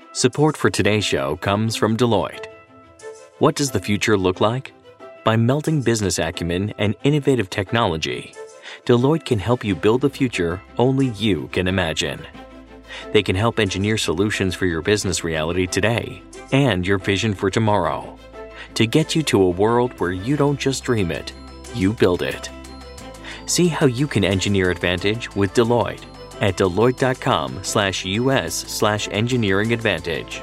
Support for today's show comes from Deloitte. What does the future look like? By melding business acumen and innovative technology, Deloitte can help you build the future only you can imagine. They can help engineer solutions for your business reality today and your vision for tomorrow to get you to a world where you don't just dream it, you build it. See how you can engineer advantage with Deloitte at deloitte.com/US/engineering advantage.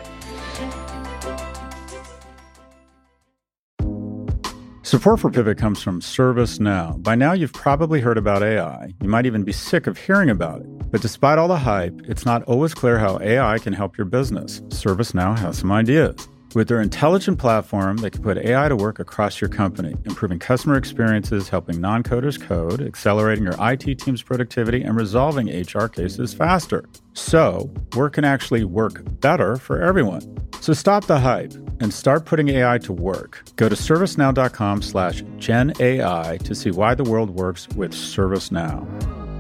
Support for Pivot comes from ServiceNow. By now, you've probably heard about AI. You might even be sick of hearing about it. But despite all the hype, it's not always clear how AI can help your business. ServiceNow has some ideas. With their intelligent platform, they can put AI to work across your company, improving customer experiences, helping non-coders code, accelerating your IT team's productivity, and resolving HR cases faster. So, work can actually work better for everyone. So stop the hype and start putting AI to work. Go to servicenow.com/GenAI to see why the world works with ServiceNow.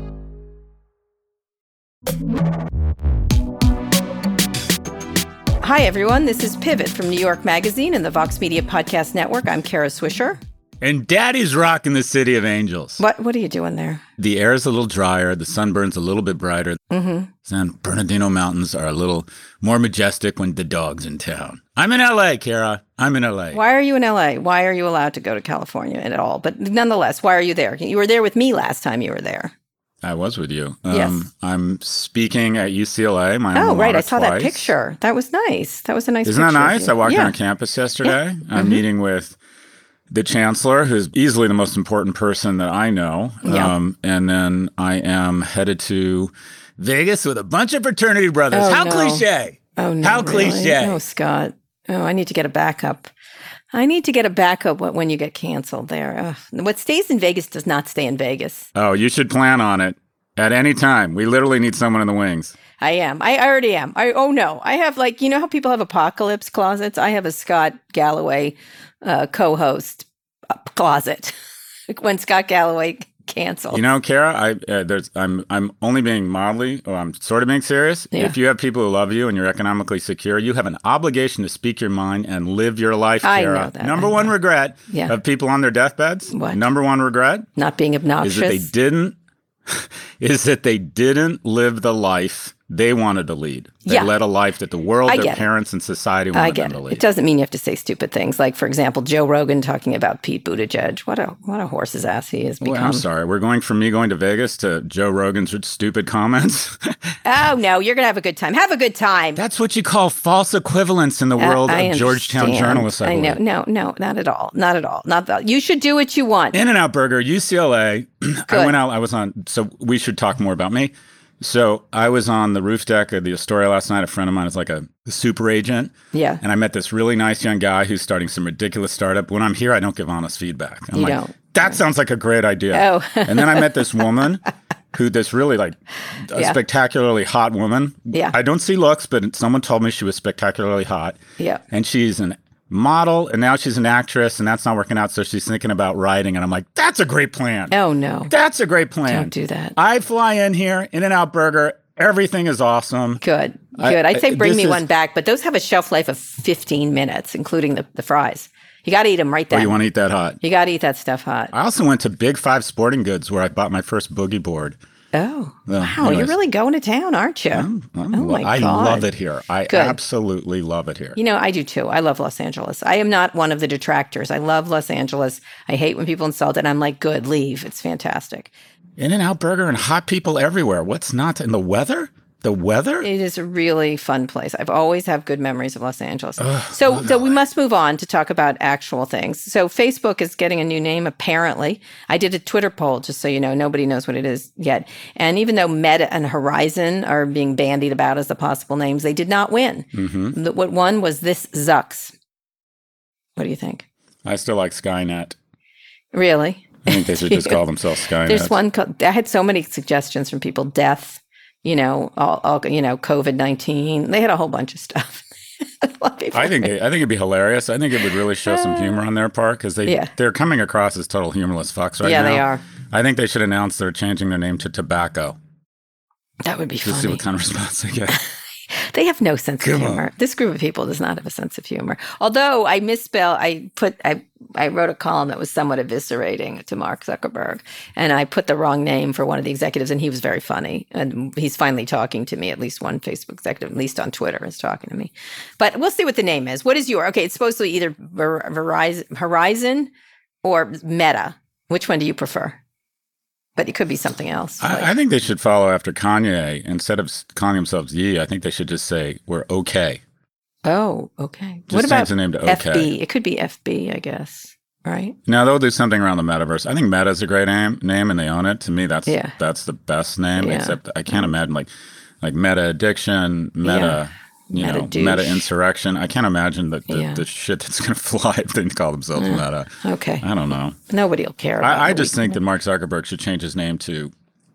Hi, everyone. This is Pivot from New York Magazine and the Vox Media Podcast Network. I'm Kara Swisher. And Daddy's rocking the City of Angels. What are you doing there? The air is a little drier. The sun burns a little bit brighter. San Bernardino Mountains are a little more majestic when the dog's in town. I'm in L.A., Kara. I'm in L.A. Why are you in L.A.? Why are you allowed to go to California at all? But nonetheless, why are you there? You were there with me last time you were there. I was with you. Yes. I'm speaking at UCLA. Oh, right. I saw that picture. That was nice. That was a nice Isn't picture. that nice? I walked on campus yesterday. Yeah. I'm meeting with the chancellor, who's easily the most important person that I know. And then I am headed to Vegas with a bunch of fraternity brothers. Oh, How no. cliche. Oh, no. How really? cliche. Oh, Scott. Oh, I need to get a backup. I need to get a backup when you get canceled there. Ugh. What stays in Vegas does not stay in Vegas. Oh, you should plan on it at any time. We literally need someone in the wings. I am. I already am. I have, like, you know how people have apocalypse closets? I have a Scott Galloway co-host closet when Scott Galloway canceled. You know, Kara, I'm only being I'm sort of being serious. Yeah. If you have people who love you and you're economically secure, you have an obligation to speak your mind and live your life, Kara. I know that. Number one regret of people on their deathbeds. What? Number one regret Not being obnoxious. is that they didn't live the life they wanted to lead. They led a life that the world, their parents, and society wanted them to lead. It doesn't mean you have to say stupid things. Like, for example, Joe Rogan talking about Pete Buttigieg. What a horse's ass he has become. Well, I'm sorry. We're going from me going to Vegas to Joe Rogan's stupid comments. Oh, no. You're going to have a good time. Have a good time. That's what you call false equivalence in the world of Georgetown journalists. I know. No, not at all. Not at all. Not that. You should do what you want. In-N-Out Burger, UCLA. I went out. I was on. So we should talk more about me. So I was on the roof deck of the Astoria last night. A friend of mine is like a super agent. Yeah. And I met this really nice young guy who's starting some ridiculous startup. When I'm here, I don't give honest feedback. I'm like, that sounds like a great idea. Oh. And then I met this woman this really like a spectacularly hot woman. Yeah. I don't see looks, but someone told me she was spectacularly hot. Yeah. And she's an model, and now she's an actress, and that's not working out, so she's thinking about writing, and I'm like, that's a great plan. Oh, no. That's a great plan. Don't do that. I fly in here, In-N-Out Burger, everything is awesome. Good. I'd say bring me one back, but those have a shelf life of 15 minutes, including the fries. You got to eat them right then. Oh, you want to eat that hot? You got to eat that stuff hot. I also went to Big Five Sporting Goods, where I bought my first boogie board. Oh, wow. You're really going to town, aren't you? I love it here. I absolutely love it here. You know, I do too. I love Los Angeles. I am not one of the detractors. I love Los Angeles. I hate when people insult it. I'm like, good, leave. It's fantastic. In-N-Out Burger and hot people everywhere. What's not in the weather? The weather? It is a really fun place. I've always have good memories of Los Angeles. So we must move on to talk about actual things. So Facebook is getting a new name, apparently. I did a Twitter poll, just so you know. Nobody knows what it is yet. And even though Meta and Horizon are being bandied about as the possible names, they did not win. Mm-hmm. What won was This Zucks. What do you think? I still like Skynet. Really? I think they should just call themselves Skynet. There's one. I had so many suggestions from people. Death. COVID-19. They had a whole bunch of stuff. I think it'd be hilarious. I think it would really show some humor on their part because they're coming across as total humorless fucks right now. Yeah, they are. I think they should announce they're changing their name to Tobacco. That would be funny. To see what kind of response they get. They have no sense of humor. This group of people does not have a sense of humor. Although I misspelled, I wrote a column that was somewhat eviscerating to Mark Zuckerberg, and I put the wrong name for one of the executives, and he was very funny. And he's finally talking to me. At least one Facebook executive, at least on Twitter, is talking to me. But we'll see what the name is. What is your? Okay, it's supposed to be either Horizon or Meta. Which one do you prefer? But it could be something else. I think they should follow after Kanye. Instead of calling themselves Ye, I think they should just say, we're okay. Oh, okay. Just what about change the name to OK? FB? It could be FB, I guess, right? Now, they'll do something around the metaverse. I think Meta is a great name, and they own it. To me, that's the best name, except I can't imagine like Meta Addiction, Meta... Meta Insurrection. I can't imagine the shit that's going to fly if they call themselves Meta. Okay. I don't know. Nobody will care about it. I just think that Mark Zuckerberg should change his name to...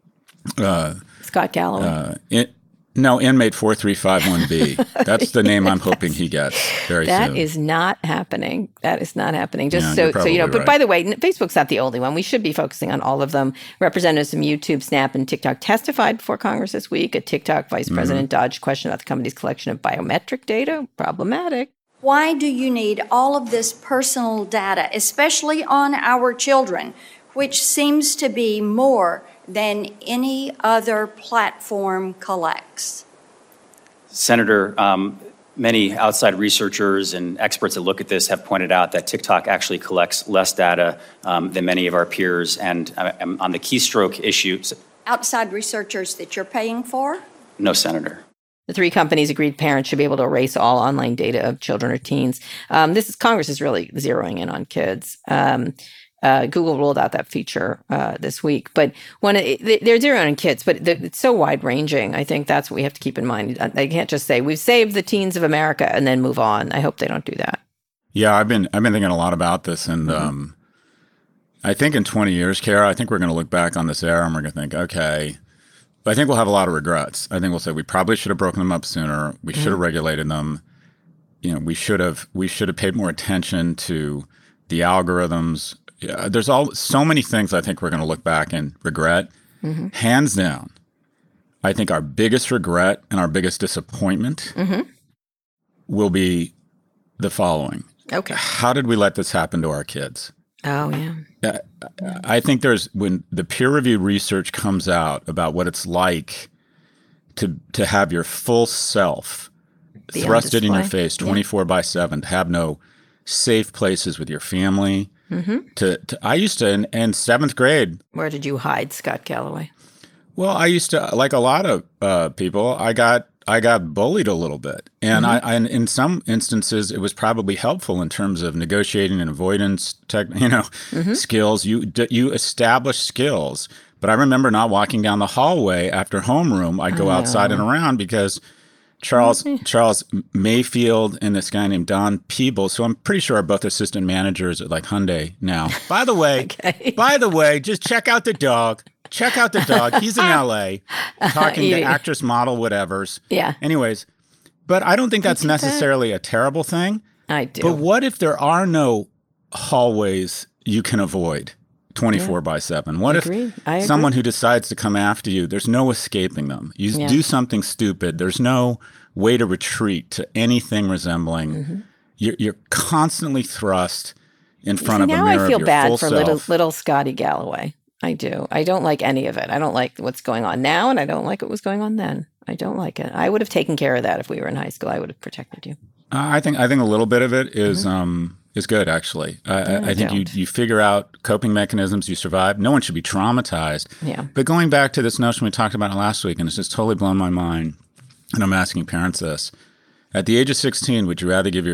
Scott Galloway. Inmate 4351B. That's the name I'm hoping he gets very soon. That is not happening. Just so you know. But right. By the way, Facebook's not the only one. We should be focusing on all of them. Representatives from YouTube, Snap, and TikTok testified before Congress this week. A TikTok vice president dodged question about the company's collection of biometric data. Problematic. Why do you need all of this personal data, especially on our children, which seems to be more than any other platform collects? Senator, many outside researchers and experts that look at this have pointed out that TikTok actually collects less data than many of our peers. And on the keystroke issue... Outside researchers that you're paying for? No, Senator. The three companies agreed parents should be able to erase all online data of children or teens. Congress is really zeroing in on kids. Google rolled out that feature this week, but they're zeroing in kids, but it's so wide ranging. I think that's what we have to keep in mind. They can't just say we've saved the teens of America and then move on. I hope they don't do that. Yeah, I've been thinking a lot about this, and I think in 20 years, Kara, I think we're going to look back on this era and we're going to think, okay, but I think we'll have a lot of regrets. I think we'll say we probably should have broken them up sooner. We should have regulated them. We should have paid more attention to the algorithms. Yeah, there's so many things I think we're going to look back and regret. Hands down, I think our biggest regret and our biggest disappointment will be the following. Okay. How did we let this happen to our kids? Oh, yeah. I think when the peer-reviewed research comes out about what it's like to have your full self thrusted in your face 24/7, to have no safe places with your family. I used to in seventh grade. Where did you hide, Scott Galloway? Well, I used to, like a lot of people, I got bullied a little bit, and and in some instances it was probably helpful in terms of negotiating and avoidance, skills. You establish skills. But I remember not walking down the hallway after homeroom. I'd go outside and around because Charles Mayfield and this guy named Don Peebles, who I'm pretty sure are both assistant managers at like Hyundai now. By the way, just check out the dog. Check out the dog. He's in LA talking to actress, model, whatevers. Yeah. Anyways, but I don't think that's necessarily a terrible thing. I do. But what if there are no hallways you can avoid 24/7? What if someone who decides to come after you, there's no escaping them? You do something stupid. There's no way to retreat to anything resembling. You're constantly thrust in front of a mirror of your full self. Now I feel bad for little Scotty Galloway. I do. I don't like any of it. I don't like what's going on now, and I don't like what was going on then. I don't like it. I would have taken care of that if we were in high school. I would have protected you. I think a little bit of it is good, actually. I think you figure out coping mechanisms, you survive. No one should be traumatized. Yeah. But going back to this notion we talked about last week, and it's just totally blown my mind, and I'm asking parents this. At the age of 16, would you rather give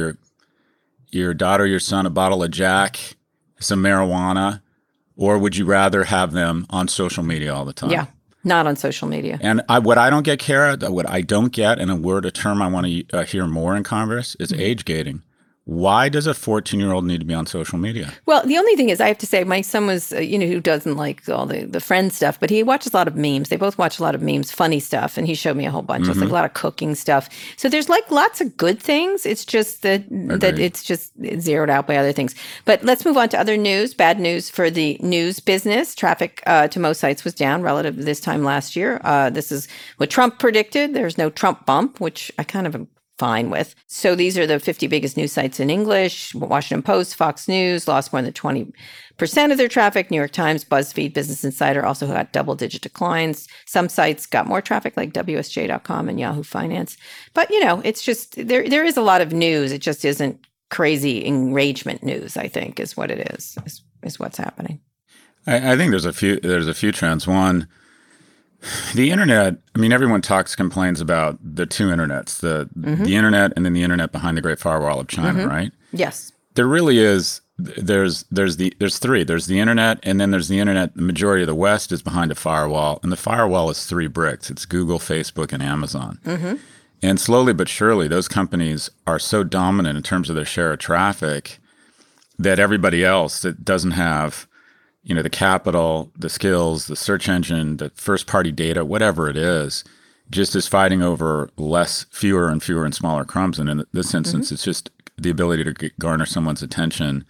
your daughter or your son a bottle of Jack, some marijuana, or would you rather have them on social media all the time? Yeah, not on social media. And what I don't get, Kara, what I don't get, and a term I want to hear more in Congress is age gating. Why does a 14-year-old need to be on social media? Well, the only thing is, I have to say, my son was, who doesn't like all the friend stuff, but he watches a lot of memes. They both watch a lot of memes, funny stuff, and he showed me a whole bunch. It's like a lot of cooking stuff. So there's like lots of good things. It's just that it's just zeroed out by other things. But let's move on to other news. Bad news for the news business. Traffic to most sites was down relative to this time last year. This is what Trump predicted. There's no Trump bump, which I kind of am fine with. So these are the 50 biggest news sites in English. Washington Post, Fox News lost more than 20% of their traffic. New York Times, BuzzFeed, Business Insider also got double-digit declines. Some sites got more traffic, like WSJ.com and Yahoo Finance. But, it's just, there is a lot of news. It just isn't crazy enragement news, I think, is what it is what's happening. I think there's a few trends. One, the internet, everyone complains about the two internets, the internet and then the internet behind the Great Firewall of China, right? Yes. There really is, there's three. There's the internet, and then there's the internet. The majority of the West is behind a firewall, and the firewall is 3 bricks. It's Google, Facebook, and Amazon. And slowly but surely, those companies are so dominant in terms of their share of traffic that everybody else that doesn't have the capital, the skills, the search engine, the first-party data, whatever it is, just is fighting over fewer and smaller crumbs. And in this instance, it's just the ability to garner someone's attention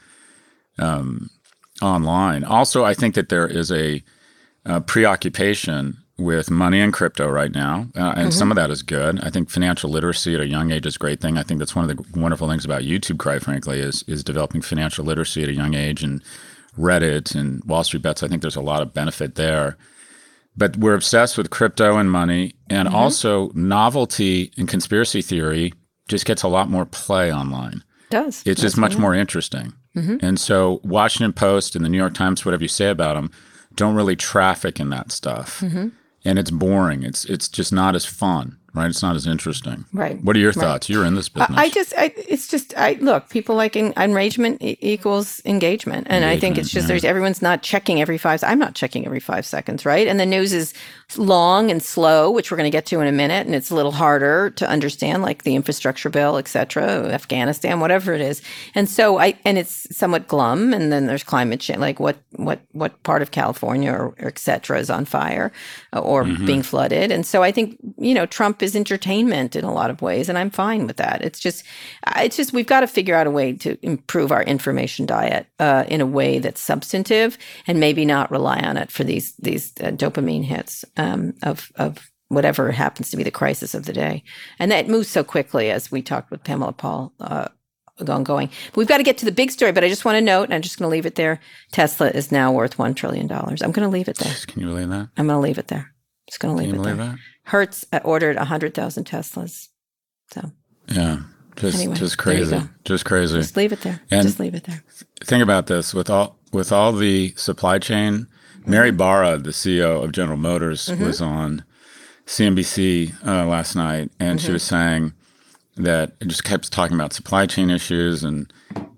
online. Also, I think that there is a preoccupation with money and crypto right now, and some of that is good. I think financial literacy at a young age is a great thing. I think that's one of the wonderful things about YouTube, quite frankly, is developing financial literacy at a young age, and Reddit and Wall Street Bets. I think there's a lot of benefit there. But we're obsessed with crypto and money, and also novelty and conspiracy theory just gets a lot more play online. It does. It's just much more interesting. And so Washington Post and the New York Times, whatever you say about them, don't really traffic in that stuff. And it's boring. It's just not as fun, right? It's not as interesting. Right. What are your thoughts? You're in this business. Look, people like enragement equals engagement. And I think it's just, everyone's not checking every 5 seconds. I'm not checking every 5 seconds, right? And the news is long and slow, which we're going to get to in a minute. And it's a little harder to understand, like the infrastructure bill, et cetera, Afghanistan, whatever it is. And so and it's somewhat glum. And then there's climate change, like what part of California or et cetera is on fire or being flooded. And so I think, Trump is entertainment in a lot of ways, and I'm fine with that. It's just we've got to figure out a way to improve our information diet in a way that's substantive, and maybe not rely on it for these dopamine hits of whatever happens to be the crisis of the day. And that moves so quickly, as we talked with Pamela Paul ongoing. We've got to get to the big story, but I just want to note, and I'm just going to leave it there, Tesla is now worth $1 trillion. I'm going to leave it there. Can you believe that? I'm going to leave it there. Just going to leave it there. That? Hertz ordered 100,000 Teslas. So yeah, just crazy. Just crazy. Just leave it there. And just leave it there. Think about this: with all the supply chain, Mary Barra, the CEO of General Motors, was on CNBC last night, and she was saying that it just kept talking about supply chain issues, and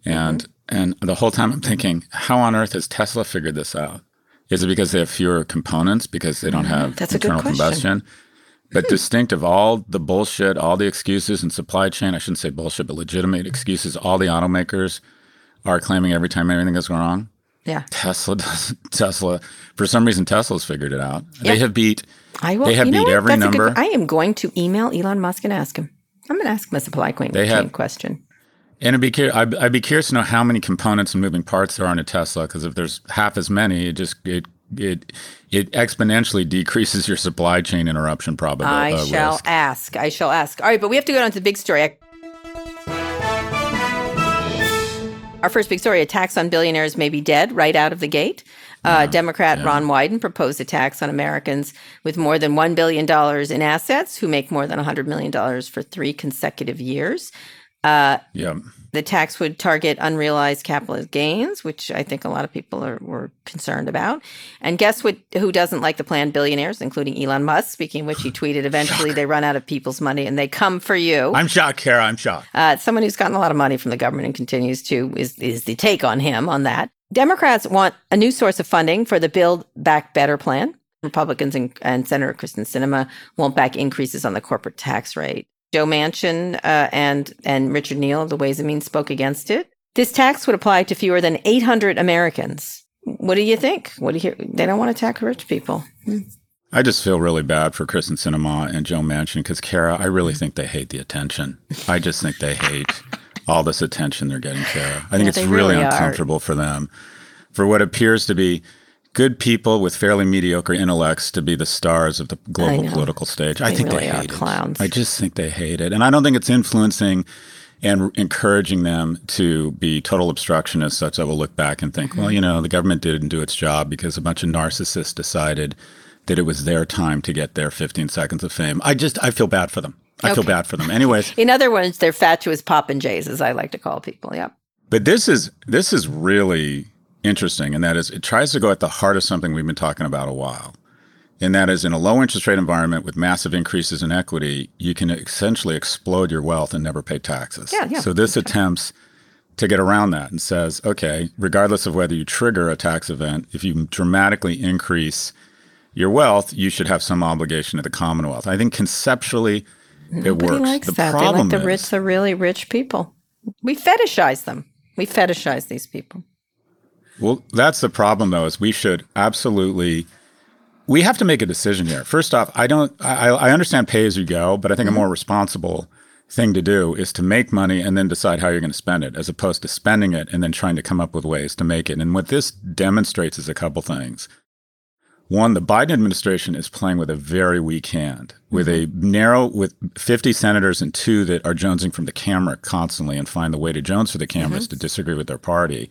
the whole time I'm thinking, how on earth has Tesla figured this out? Is it because they have fewer components because they don't have internal combustion? But distinct of all the bullshit, all the excuses in supply chain, I shouldn't say bullshit, but legitimate excuses, all the automakers are claiming every time anything goes wrong. Yeah. Tesla, for some reason, Tesla's figured it out. Yeah. They have beat every That's number. I am going to email Elon Musk and ask him. I'm going to ask him a supply chain question. And I'd be curious to know how many components and moving parts there are in a Tesla, because if there's half as many, it exponentially decreases your supply chain interruption probability. I shall ask. All right, but we have to go on to the big story. Our first big story, a tax on billionaires may be dead right out of the gate. Democrat Ron Wyden proposed a tax on Americans with more than $1 billion in assets who make more than $100 million for 3 consecutive years. The tax would target unrealized capital gains, which I think a lot of people were concerned about. And guess who doesn't like the plan? Billionaires, including Elon Musk, speaking of which he tweeted, eventually they run out of people's money and they come for you. I'm shocked, Kara. I'm shocked. Someone who's gotten a lot of money from the government and continues to is the take on him on that. Democrats want a new source of funding for the Build Back Better plan. Republicans and Senator Kristen Sinema won't back increases on the corporate tax rate. Joe Manchin and Richard Neal of the Ways and Means spoke against it. This tax would apply to fewer than 800 Americans. What do you think? What do you hear? They don't want to tax rich people. I just feel really bad for Kristen Sinema and Joe Manchin because, Kara, I really think they hate the attention. I just think they hate all this attention they're getting, Kara. I think it's really uncomfortable for them, for what appears to be good people with fairly mediocre intellects to be the stars of the global political stage. I think really they hate it. I just think they hate it. And I don't think it's influencing and encouraging them to be total obstructionists such that we'll look back and think, well, you know, the government didn't do its job because a bunch of narcissists decided that it was their time to get their 15 seconds of fame. I feel bad for them. I feel bad for them. Anyways. In other words, they're fatuous Popinjays, as I like to call people. Yeah. But this is really interesting, and that is it tries to go at the heart of something we've been talking about a while. And that is in a low interest rate environment with massive increases in equity, you can essentially explode your wealth and never pay taxes. Yeah. So this attempts to get around that and says, okay, regardless of whether you trigger a tax event, if you dramatically increase your wealth, you should have some obligation to the Commonwealth. I think conceptually it works. Likes the that. Problem they like the rich, the really rich people. We fetishize them. We fetishize these people. Well, that's the problem, though, is we should absolutely – we have to make a decision here. First off, I understand pay as you go, but I think a more responsible thing to do is to make money and then decide how you're going to spend it, as opposed to spending it and then trying to come up with ways to make it. And what this demonstrates is a couple things. One, the Biden administration is playing with a very weak hand, with with 50 senators and 2 that are jonesing from the camera constantly and find the way to jones for the cameras to disagree with their party.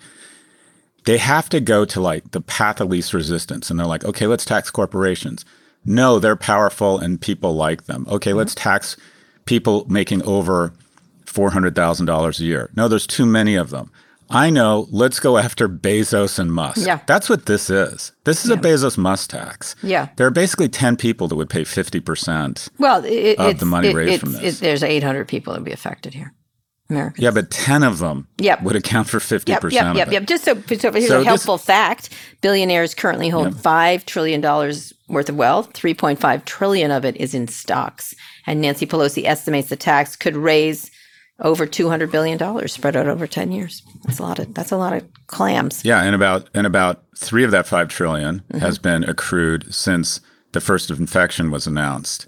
They have to go to like the path of least resistance. And they're like, okay, let's tax corporations. No, they're powerful and people like them. Okay, let's tax people making over $400,000 a year. No, there's too many of them. I know, let's go after Bezos and Musk. Yeah. That's what this is. This is a Bezos-Musk tax. Yeah. There are basically 10 people that would pay 50% of the money raised from this. There's 800 people that would be affected here. Americans. Yeah, but 10 of them would account for 50% of it. Yep. Just so here's a helpful fact. Billionaires currently hold $5 trillion worth of wealth. $3.5 trillion of it is in stocks. And Nancy Pelosi estimates the tax could raise over $200 billion spread out over 10 years. That's a lot of clams. Yeah, and about 3 of that $5 trillion has been accrued since the first infection was announced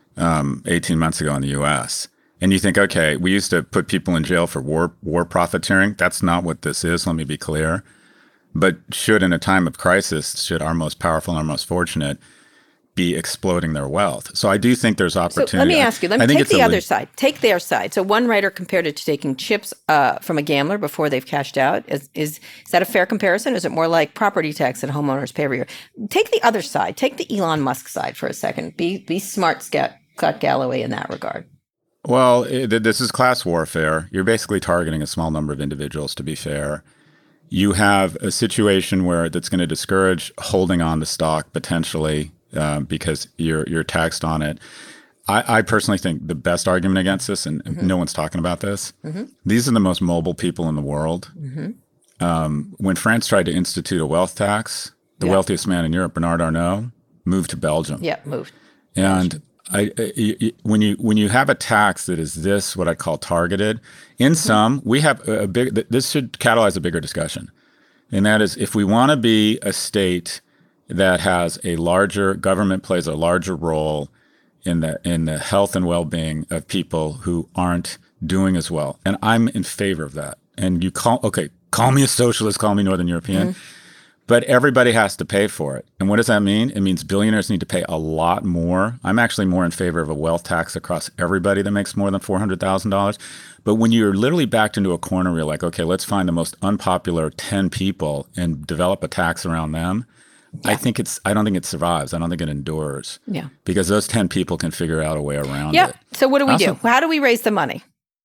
18 months ago in the U.S. And you think, okay, we used to put people in jail for war profiteering. That's not what this is, let me be clear. But should, in a time of crisis, should our most powerful and our most fortunate be exploding their wealth? So I do think there's opportunity. So let me ask you, let me take the other side. Take their side. So one writer compared it to taking chips from a gambler before they've cashed out. Is that a fair comparison? Or is it more like property tax that homeowners pay every year? Take the other side. Take the Elon Musk side for a second. Be smart, Scott Galloway, in that regard. Well, this is class warfare. You're basically targeting a small number of individuals, to be fair. You have a situation where that's going to discourage holding on to stock potentially because you're taxed on it. I personally think the best argument against this, and no one's talking about this, these are the most mobile people in the world. When France tried to institute a wealth tax, the wealthiest man in Europe, Bernard Arnault, moved to Belgium. Yeah, moved. And when you have a tax that is this, what I call targeted, in some, we have this should catalyze a bigger discussion. And that is, if we want to be a state that has a larger, government plays a larger role in the health and well-being of people who aren't doing as well. And I'm in favor of that. And call me a socialist, call me Northern European. But everybody has to pay for it. And what does that mean? It means billionaires need to pay a lot more. I'm actually more in favor of a wealth tax across everybody that makes more than $400,000. But when you're literally backed into a corner where you're like, okay, let's find the most unpopular 10 people and develop a tax around them, I don't think it survives. I don't think it endures. Yeah. Because those 10 people can figure out a way around it. So what do we do? How do we raise the money?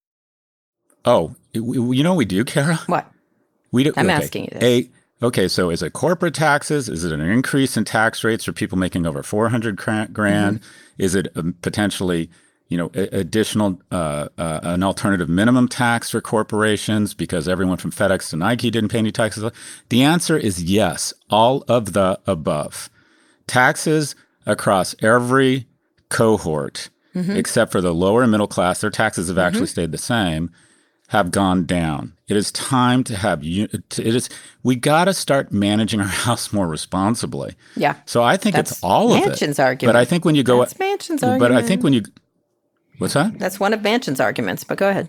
Oh, you know what we do, Kara? What? I'm asking you this. Okay, so is it corporate taxes? Is it an increase in tax rates for people making over $400 grand? Is it potentially, additional an alternative minimum tax for corporations because everyone from FedEx to Nike didn't pay any taxes? The answer is yes, all of the above. Taxes across every cohort except for the lower and middle class, their taxes have actually stayed the same, have gone down. It is time to have we got to start managing our house more responsibly. Yeah. So I think it's all of it. Manchin's argument. But I think when you go, that's Manchin's argument. But I think when you, what's that? That's one of Manchin's arguments. But go ahead.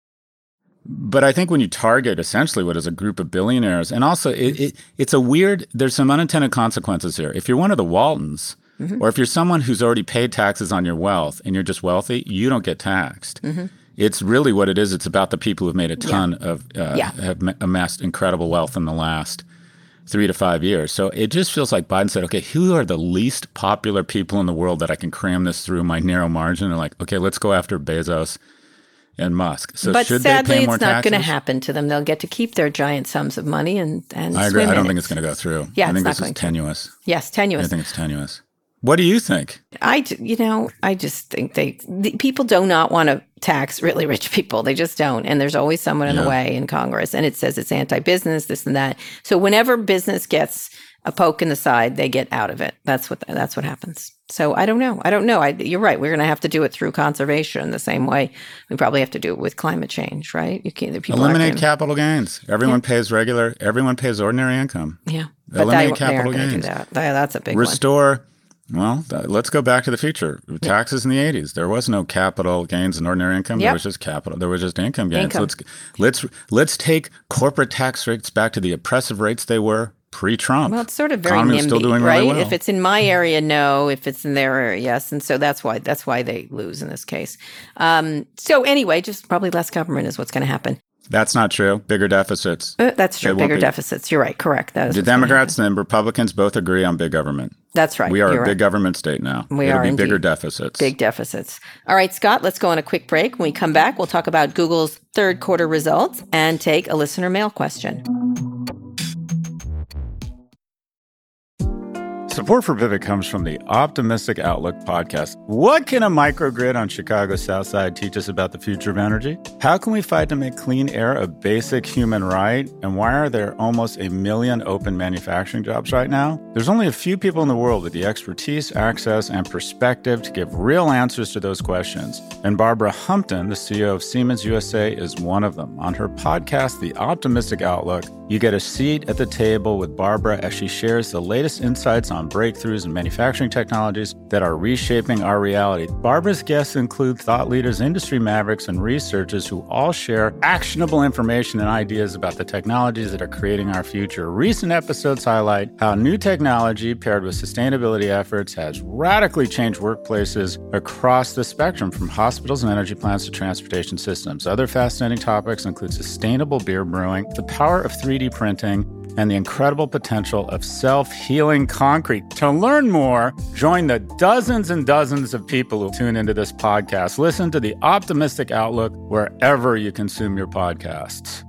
But I think when you target essentially what is a group of billionaires, and also it's a weird, there's some unintended consequences here. If you're one of the Waltons, or if you're someone who's already paid taxes on your wealth and you're just wealthy, you don't get taxed. It's really what it is. It's about the people who've made a ton of, have amassed incredible wealth in the last 3 to 5 years. So it just feels like Biden said, okay, who are the least popular people in the world that I can cram this through my narrow margin? And like, okay, let's go after Bezos and Musk. So but should sadly, they pay more it's not taxes? going to happen to them. They'll get to keep their giant sums of money and I agree. I don't think it's going to go through. Yeah, I think it's this is tenuous. Yes, tenuous. I think it's tenuous. What do you think? I just think people do not want to tax really rich people. They just don't. And there's always someone in the way in Congress. And it says it's anti-business, this and that. So whenever business gets a poke in the side, they get out of it. That's what happens. So I don't know. You're right. We're going to have to do it through conservation the same way we probably have to do it with climate change, right? You can't. Eliminate capital gains. Everyone pays Everyone pays ordinary income. Yeah. Eliminate capital gains. Do that. That's a big Restore. Well, let's go back to the future. Taxes in the 80s. There was no capital gains in ordinary income. There was just capital. There was just income gains. Let's take corporate tax rates back to the oppressive rates they were pre-Trump. Well, it's sort of very NIMBY, still doing right? Really well. If it's in my area, no. If it's in their area, yes. And so that's why they lose in this case. So anyway, just probably less government is what's going to happen. That's not true. Bigger deficits. That's true. Bigger deficits. You're right. Correct. That is the Democrats and Republicans both agree on big government. That's right. We are a big government state now. It'll be bigger deficits. Big deficits. All right, Scott, let's go on a quick break. When we come back, we'll talk about Google's third quarter results and take a listener mail question. Support for Pivot comes from the Optimistic Outlook podcast. What can a microgrid on Chicago's South Side teach us about the future of energy? How can we fight to make clean air a basic human right? And why are there almost 1 million open manufacturing jobs right now? There's only a few people in the world with the expertise, access, and perspective to give real answers to those questions. And Barbara Humpton, the CEO of Siemens USA, is one of them. On her podcast, The Optimistic Outlook, you get a seat at the table with Barbara as she shares the latest insights on breakthroughs in manufacturing technologies that are reshaping our reality. Barbara's guests include thought leaders, industry mavericks, and researchers who all share actionable information and ideas about the technologies that are creating our future. Recent episodes highlight how new technology paired with sustainability efforts has radically changed workplaces across the spectrum, from hospitals and energy plants to transportation systems. Other fascinating topics include sustainable beer brewing, the power of 3D printing, and the incredible potential of self-healing concrete. To learn more, join the dozens and dozens of people who tune into this podcast. Listen to The Optimistic Outlook wherever you consume your podcasts.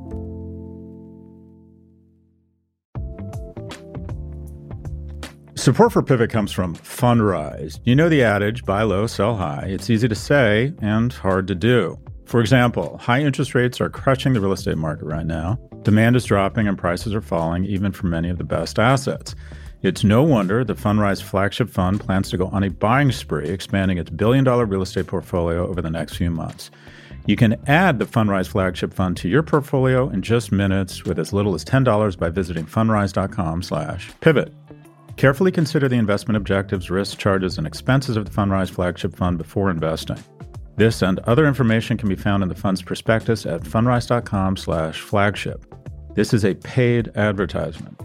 Support for Pivot comes from Fundrise. You know the adage, buy low, sell high. It's easy to say and hard to do. For example, high interest rates are crushing the real estate market right now. Demand is dropping and prices are falling, even for many of the best assets. It's no wonder the Fundrise flagship fund plans to go on a buying spree, expanding its billion-dollar real estate portfolio over the next few months. You can add the Fundrise flagship fund to your portfolio in just minutes with as little as $10 by visiting fundrise.com/pivot. Carefully consider the investment objectives, risks, charges, and expenses of the Fundrise flagship fund before investing. This and other information can be found in the fund's prospectus at fundrise.com/flagship. This is a paid advertisement.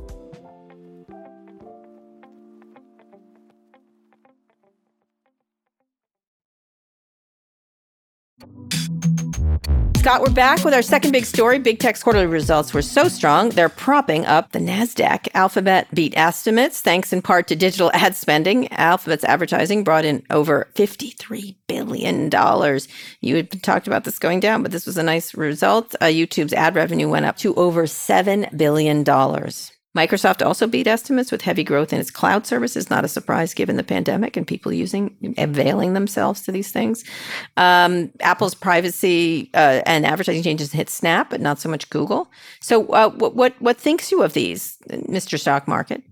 Scott, we're back with our second big story. Big Tech's quarterly results were so strong, they're propping up the NASDAQ. Alphabet beat estimates, thanks in part to digital ad spending. Alphabet's advertising brought in over $53 billion. You had talked about this going down, but this was a nice result. YouTube's ad revenue went up to over $7 billion. Microsoft also beat estimates with heavy growth in its cloud services. Not a surprise given the pandemic and people availing themselves to these things. Apple's privacy and advertising changes hit Snap, but not so much Google. So what thinks you of these, Mr. Stock Market?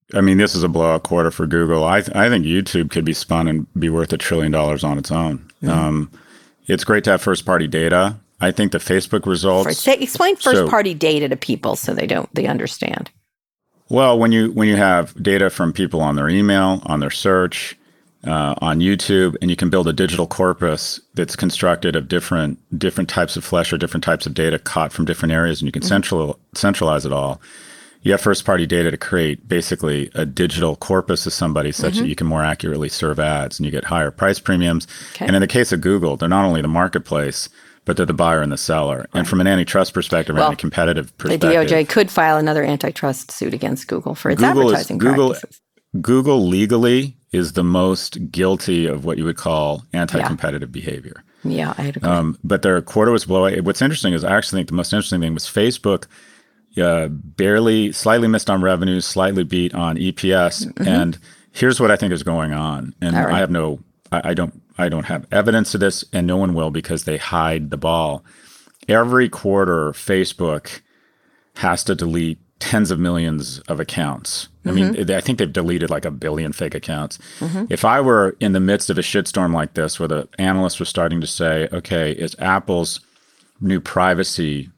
I mean, this is a blowout quarter for Google. I think YouTube could be spun and be worth $1 trillion on its own. It's great to have first-party data. I think the Facebook results. Explain first-party data to people so they understand. Well, when you have data from people on their email, on their search, on YouTube, and you can build a digital corpus that's constructed of different types of flesh or different types of data caught from different areas, and you can centralize it all. You have first-party data to create basically a digital corpus of somebody such that you can more accurately serve ads, and you get higher price premiums. Okay. And in the case of Google, they're not only the marketplace, but they're the buyer and the seller. Right. And from an antitrust perspective and a competitive perspective. The DOJ could file another antitrust suit against Google for its advertising practices. Google legally is the most guilty of what you would call anti-competitive behavior. Yeah, I agree. But their quarter was below. What's interesting is I actually think the most interesting thing was Facebook slightly missed on revenues, slightly beat on EPS. And here's what I think is going on. And I don't have evidence of this, and no one will because they hide the ball. Every quarter, Facebook has to delete tens of millions of accounts. I mean, I think they've deleted like 1 billion fake accounts. If I were in the midst of a shitstorm like this, where the analysts were starting to say, okay, is Apple's new privacy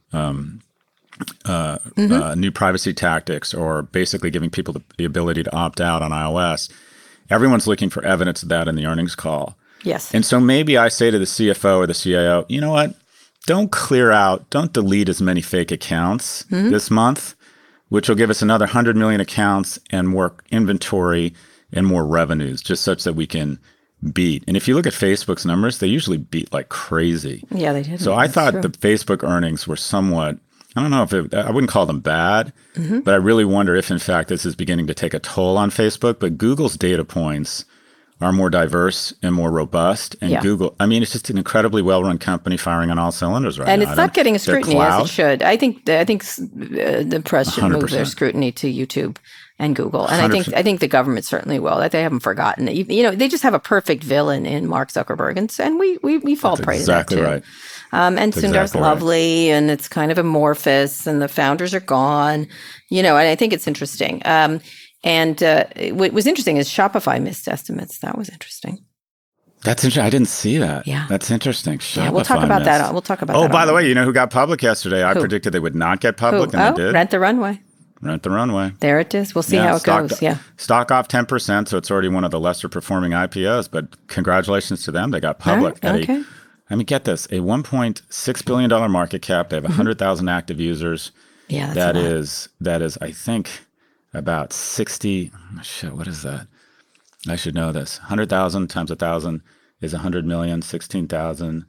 tactics, or basically giving people the ability to opt out on iOS, everyone's looking for evidence of that in the earnings call. Yes. And so maybe I say to the CFO or the CIO, you know what? Don't delete as many fake accounts this month, which will give us another 100 million accounts and more inventory and more revenues, just such that we can beat. And if you look at Facebook's numbers, they usually beat like crazy. Yeah, they did. So I thought the Facebook earnings were somewhat, I don't know I wouldn't call them bad, but I really wonder if in fact this is beginning to take a toll on Facebook. But Google's data points are more diverse and more robust. And Google, I mean, it's just an incredibly well-run company firing on all cylinders right now. And it's not getting a scrutiny as it should. I think the press should 100%. Move their scrutiny to YouTube and Google. And 100%. I think the government certainly will. That they haven't forgotten it. You know, they just have a perfect villain in Mark Zuckerberg. And we fall prey to that too. Right. And Sundar's lovely, and it's kind of amorphous, and the founders are gone. You know, and I think it's interesting. And what was interesting is Shopify missed estimates. That was interesting. That's interesting. I didn't see that. Yeah. That's interesting. Shopify we'll talk about that. We'll talk about that. Oh, by the way, you know who got public yesterday? I predicted they would not get public, and they did. Rent the Runway. Rent the Runway. There it is. We'll see how it goes. Yeah. Stock off 10%, so it's already one of the lesser performing IPOs, but congratulations to them. They got public. Right. Okay. I mean, get this, a $1.6 billion market cap. They have 100,000 active users. Yeah, that is, I think, about 60. Shit, what is that? I should know this. 100,000 times 1,000 is 100 million, 16,000.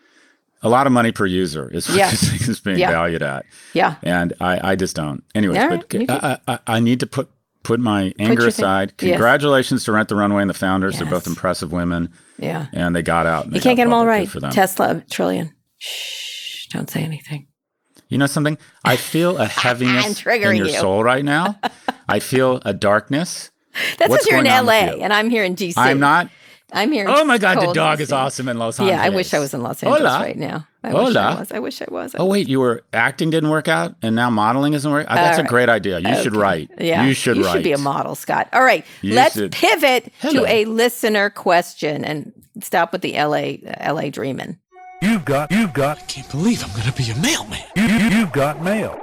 A lot of money per user is what this thing is being valued at. Yeah. And I just don't. Anyways, but I need to put my anger aside. Congratulations to Rent the Runway and the founders. Yes. They're both impressive women. Yeah. And they got out. You can't get them all right. Tesla, $1 trillion. Shh, don't say anything. You know something? I feel a heaviness in your soul right now. I feel a darkness. That's because you're in LA and I'm here in DC. I'm not. I'm here. Oh my God, the dog is awesome in Los Angeles. Yeah, I wish I was in Los Angeles right now. I wish I was. Oh wait, acting didn't work out, and now modeling isn't working. That's a great idea. You should write. Yeah, you should write. You should be a model, Scott. All right, let's pivot to a listener question and stop with the LA dreaming. You've got. I can't believe I'm going to be a mailman. You've got mail.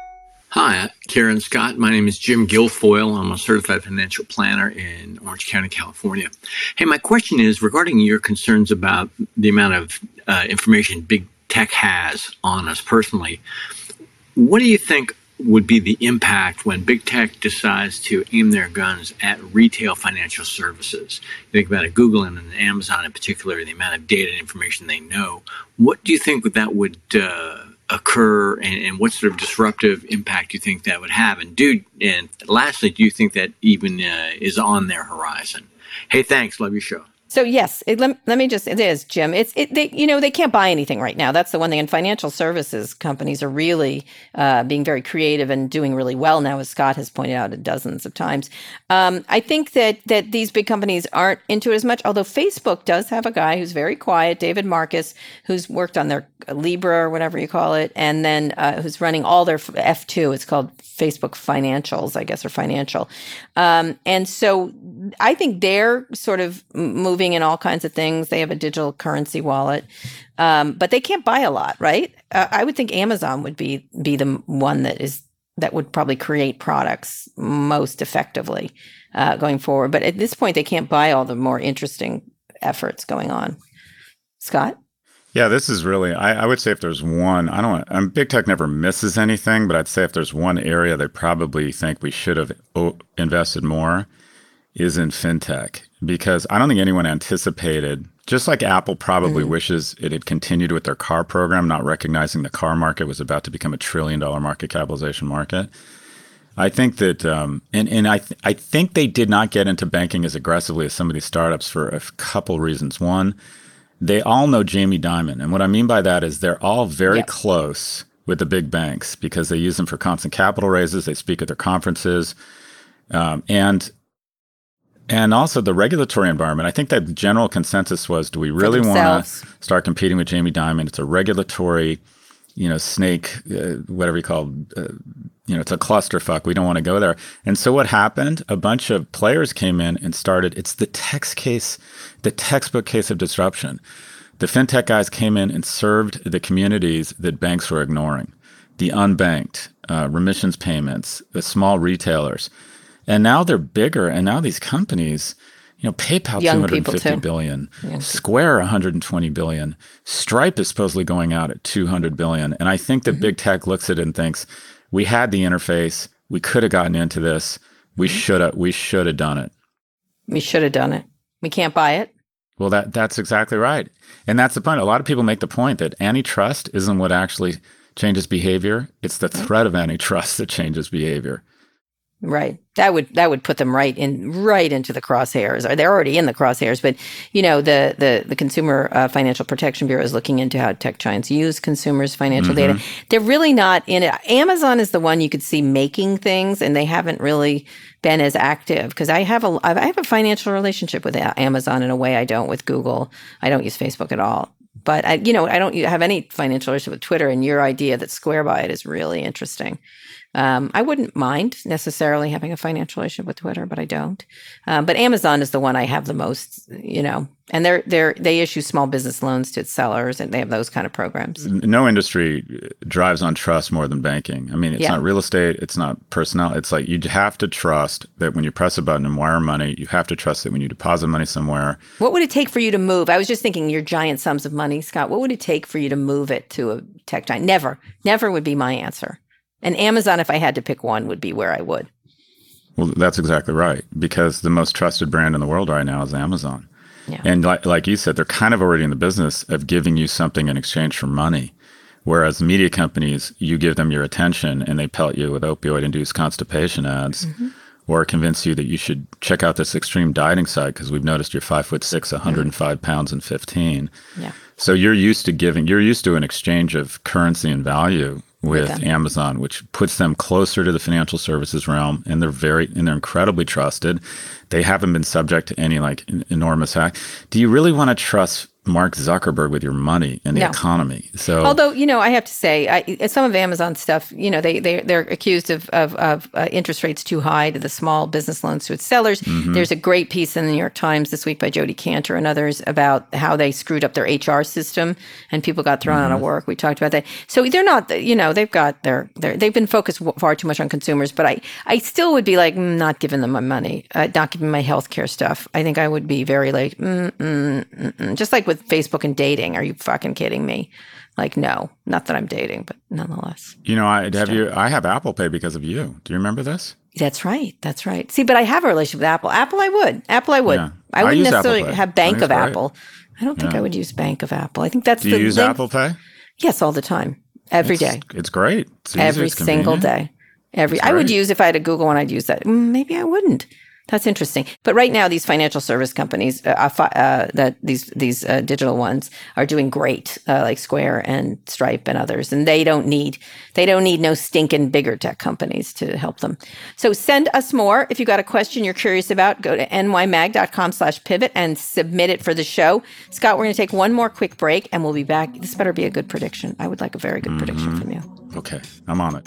Hi, Karen Scott. My name is Jim Guilfoyle. I'm a certified financial planner in Orange County, California. Hey, my question is regarding your concerns about the amount of information big tech has on us personally. What do you think would be the impact when big tech decides to aim their guns at retail financial services? You think about it, Google and Amazon in particular, the amount of data and information they know. What do you think that would occur, and what sort of disruptive impact do you think that would have? And lastly, do you think that even is on their horizon? Hey, thanks. Love your show. So yes, it is, Jim. They can't buy anything right now. That's the one thing. And financial services companies are really being very creative and doing really well now, as Scott has pointed out dozens of times. I think that these big companies aren't into it as much, although Facebook does have a guy who's very quiet, David Marcus, who's worked on their Libra or whatever you call it, and then who's running all their F2. It's called Facebook Financials, I guess, or Financial. And so I think they're sort of moving in all kinds of things. They have a digital currency wallet, but they can't buy a lot, right? I would think Amazon would be the one that would probably create products most effectively going forward. But at this point, they can't buy all the more interesting efforts going on. Scott? Yeah, this is really, I would say if there's one, big tech never misses anything, but I'd say if there's one area they probably think we should have invested more is in fintech, because I don't think anyone anticipated, just like Apple probably wishes it had continued with their car program, not recognizing the car market was about to become $1 trillion market capitalization market. I think that, I think they did not get into banking as aggressively as some of these startups for a couple reasons. One, they all know Jamie Dimon. And what I mean by that is they're all very close with the big banks because they use them for constant capital raises. They speak at their conferences. And also the regulatory environment. I think that the general consensus was, do we really want to start competing with Jamie Dimon? It's a regulatory, snake, whatever you call it's a clusterfuck. We don't want to go there. And so what happened? A bunch of players came in and started. It's the textbook case of disruption. The fintech guys came in and served the communities that banks were ignoring, the unbanked, remissions payments, the small retailers. And now they're bigger. And now these companies, PayPal, $250 billion, Square, $120 billion, Stripe is supposedly going out at $200 billion. And I think that big tech looks at it and thinks, we had the interface. We could have gotten into this. We should have done it. We should have done it. We can't buy it. Well, that's exactly right. And that's the point. A lot of people make the point that antitrust isn't what actually changes behavior. It's the threat of antitrust that changes behavior. Right. That would put them right into the crosshairs. Or they're already in the crosshairs. But the Consumer Financial Protection Bureau is looking into how tech giants use consumers' financial data. They're really not in it. Amazon is the one you could see making things, and they haven't really been as active. Because I have a financial relationship with Amazon in a way I don't with Google. I don't use Facebook at all. But I don't have any financial relationship with Twitter. And your idea that Square buy it is really interesting. I wouldn't mind necessarily having a financial relationship with Twitter, but I don't. But Amazon is the one I have the most, and they issue small business loans to its sellers, and they have those kind of programs. No industry drives on trust more than banking. I mean, it's not real estate, it's not personnel. It's like you have to trust that when you press a button and wire money, you have to trust that when you deposit money somewhere. What would it take for you to move? I was just thinking your giant sums of money, Scott. What would it take for you to move it to a tech giant? Never would be my answer. And Amazon, if I had to pick one, would be where I would. Well, that's exactly right, because the most trusted brand in the world right now is Amazon. Yeah. And like you said, they're kind of already in the business of giving you something in exchange for money. Whereas media companies, you give them your attention and they pelt you with opioid-induced constipation ads or convince you that you should check out this extreme dieting site because we've noticed you're 5'6", 105 pounds and 15. Yeah. So you're used to an exchange of currency and value with Amazon, which puts them closer to the financial services realm, and they're incredibly trusted. They haven't been subject to any enormous hack. Do you really want to trust Mark Zuckerberg with your money and the economy? So, although I have to say, some of Amazon stuff, they're accused of interest rates too high to the small business loans to its sellers. There's a great piece in the New York Times this week by Jodi Kantor and others about how they screwed up their HR system and people got thrown out of work. We talked about that. So they're not, they've been focused far too much on consumers. But I still would be like not giving them my money, not giving my healthcare stuff. I think I would be very just like with Facebook and dating. Are you fucking kidding me? No, not that I'm dating, but nonetheless. I have Apple Pay because of you. Do you remember this? That's right. See, but I have a relationship with Apple. I would. Yeah. I wouldn't necessarily have Bank of Apple. I don't think I would use Bank of Apple. I think that's Do you use Apple Pay? Yes, all the time. Every day. It's great. It's easy, every single day. I would use, if I had a Google one, I'd use that. Maybe I wouldn't. That's interesting. But right now, these financial service companies, these digital ones, are doing great, like Square and Stripe and others, and they don't need no stinking bigger tech companies to help them. So send us more if you got a question you're curious about. Go to nymag.com/pivot and submit it for the show. Scott, we're going to take one more quick break, and we'll be back. This better be a good prediction. I would like a very good prediction from you. Okay, I'm on it.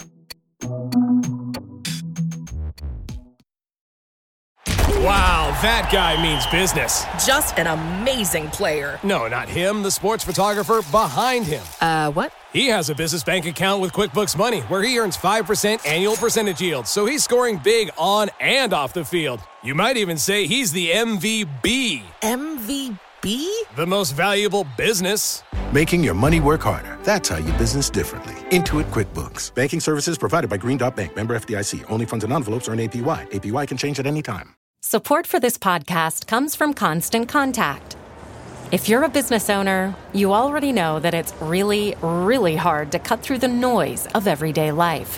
Wow, that guy means business. Just an amazing player. No, not him, the sports photographer behind him. What? He has a business bank account with QuickBooks Money where he earns 5% annual percentage yield, so he's scoring big on and off the field. You might even say he's the MVB. MVB? The most valuable business. Making your money work harder. That's how you business differently. Intuit QuickBooks. Banking services provided by Green Dot Bank. Member FDIC. Only funds and envelopes earn APY. APY can change at any time. Support for this podcast comes from Constant Contact. If you're a business owner, you already know that it's really, really hard to cut through the noise of everyday life.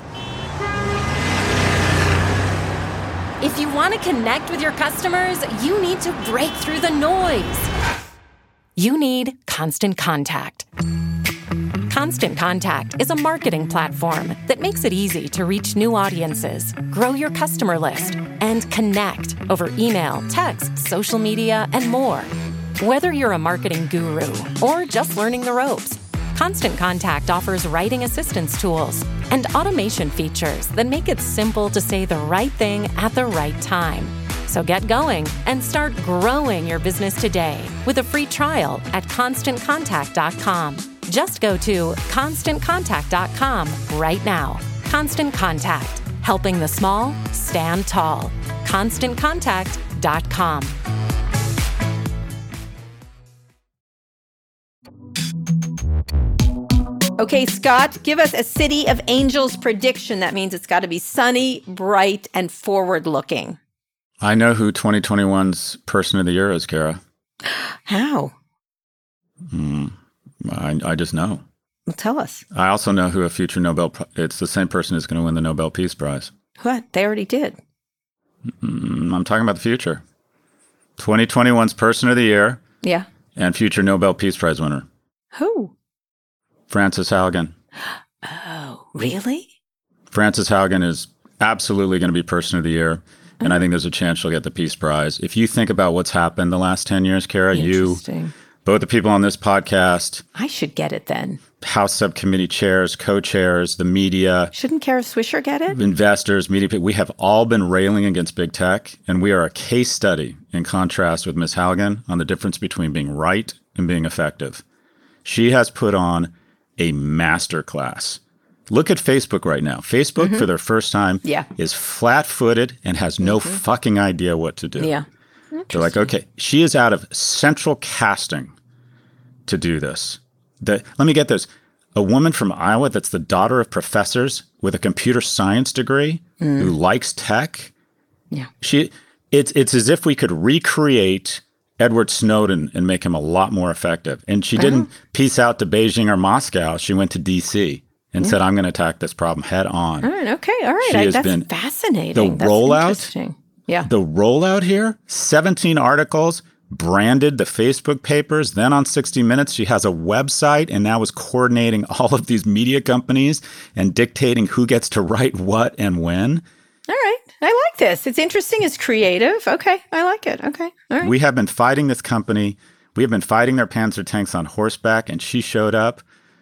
If you want to connect with your customers, you need to break through the noise. You need Constant Contact. Constant Contact is a marketing platform that makes it easy to reach new audiences, grow your customer list, and connect over email, text, social media, and more. Whether you're a marketing guru or just learning the ropes, Constant Contact offers writing assistance tools and automation features that make it simple to say the right thing at the right time. So get going and start growing your business today with a free trial at ConstantContact.com. Just go to ConstantContact.com right now. Constant Contact, helping the small stand tall. ConstantContact.com. Okay, Scott, give us a City of Angels prediction. That means it's got to be sunny, bright, and forward-looking. I know who 2021's Person of the Year is, Kara. How? I just know. Well, tell us. I also know who a future Nobel... It's the same person who's going to win the Nobel Peace Prize. What? They already did. I'm talking about the future. 2021's Person of the Year. Yeah. And future Nobel Peace Prize winner. Who? Frances Haugen. Oh, really? Frances Haugen is absolutely going to be Person of the Year. And I think there's a chance she'll get the Peace Prize. If you think about what's happened the last 10 years, Kara, both the people on this podcast. I should get it then. House subcommittee chairs, co-chairs, the media. Shouldn't Kara Swisher get it? Investors, media people. We have all been railing against big tech. And we are a case study in contrast with Ms. Haugen on the difference between being right and being effective. She has put on a masterclass. Look at Facebook right now. Facebook, for their first time, is flat-footed and has no fucking idea what to do. Yeah. They're like, okay, she is out of central casting to do this. Let me get this. A woman from Iowa that's the daughter of professors with a computer science degree who likes tech. Yeah. It's as if we could recreate Edward Snowden and make him a lot more effective. And she didn't peace out to Beijing or Moscow. She went to D.C. and said, I'm going to attack this problem head on. All right. Okay. All right. That's fascinating. The rollout. Interesting. Yeah. The rollout here, 17 articles, branded the Facebook papers. Then on 60 Minutes, she has a website and now is coordinating all of these media companies and dictating who gets to write what and when. All right. I like this. It's interesting. It's creative. Okay. I like it. Okay. All right. We have been fighting this company. We have been fighting their Panzer tanks on horseback, and she showed up.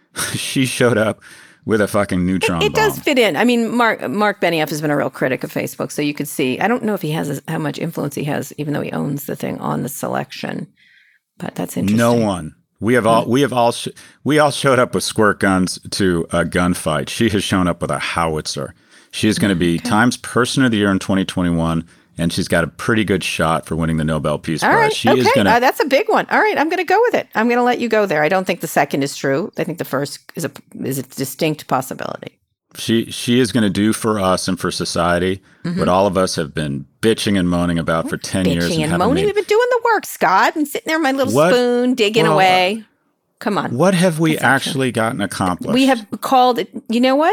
She showed up with a fucking neutron bomb. It does fit in. I mean, Mark Benioff has been a real critic of Facebook, so you could see. I don't know if he has how much influence he has, even though he owns the thing on the selection. But that's interesting. No one. We all showed up with squirt guns to a gunfight. She has shown up with a howitzer. She is going to be Times Person of the Year in 2021, and she's got a pretty good shot for winning the Nobel Peace Prize. All right. She is going to. That's a big one. All right, I'm going to go with it. I'm going to let you go there. I don't think the second is true. I think the first is a distinct possibility. She is going to do for us and for society what all of us have been bitching and moaning about for 10 years. Bitching and moaning. We've been doing the work, Scott, and sitting there with my little spoon, digging away. Come on. What have we actually gotten accomplished? We have called it, you know what?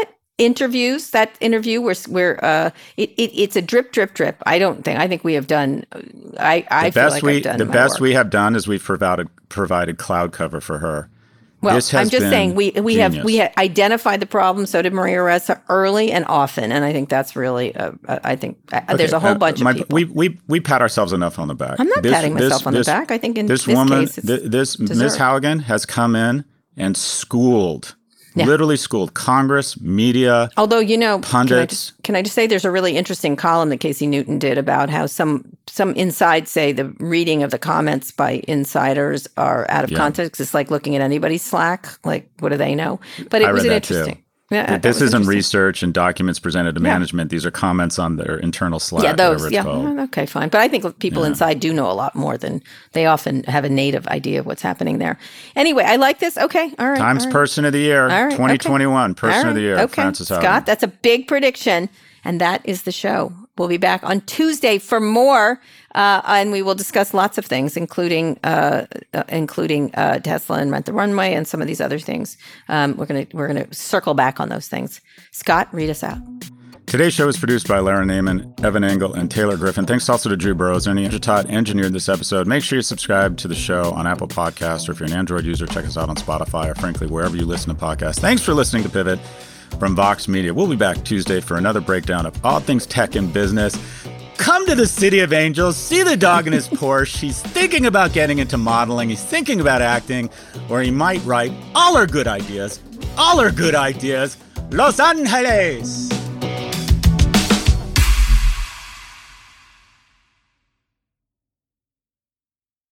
interviews, that interview where it's a drip. I think we have done. I feel like I've done the my best work. we have done is we've provided cloud cover for her. Well, I'm just saying we have identified the problem. So did Maria Ressa early and often, and I think that's really. I think there's a whole bunch of people. We pat ourselves enough on the back. I'm not patting myself on the back. I think in this case, this Ms. Halligan has come in and schooled. Yeah. Literally schooled Congress, media, although, pundits. Can I just say there's a really interesting column that Casey Newton did about how some inside say the reading of the comments by insiders are out of context. It's like looking at anybody's Slack. Like, what do they know? But it was interesting. Yeah, this isn't research and documents presented to management. These are comments on their internal Slack. Yeah, those. Yeah, okay, fine. But I think people inside do know a lot more than they often have a native idea of what's happening there. Anyway, I like this. Okay, all right. Times Person of the Year, 2021 Person of the Year, Frances Haugen. Scott, that's a big prediction. And that is the show. We'll be back on Tuesday for more, and we will discuss lots of things, including Tesla and Rent the Runway and some of these other things. We're gonna circle back on those things. Scott, read us out. Today's show is produced by Lara Naiman, Evan Engel, and Taylor Griffin. Thanks also to Drew Burrows and Todd engineered this episode. Make sure you subscribe to the show on Apple Podcasts, or if you're an Android user, check us out on Spotify, or frankly, wherever you listen to podcasts. Thanks for listening to Pivot from Vox Media. We'll be back Tuesday for another breakdown of all things tech and business. Come to the City of Angels, see the dog in his Porsche. He's thinking about getting into modeling. He's thinking about acting, or he might write all our good ideas. Los Angeles!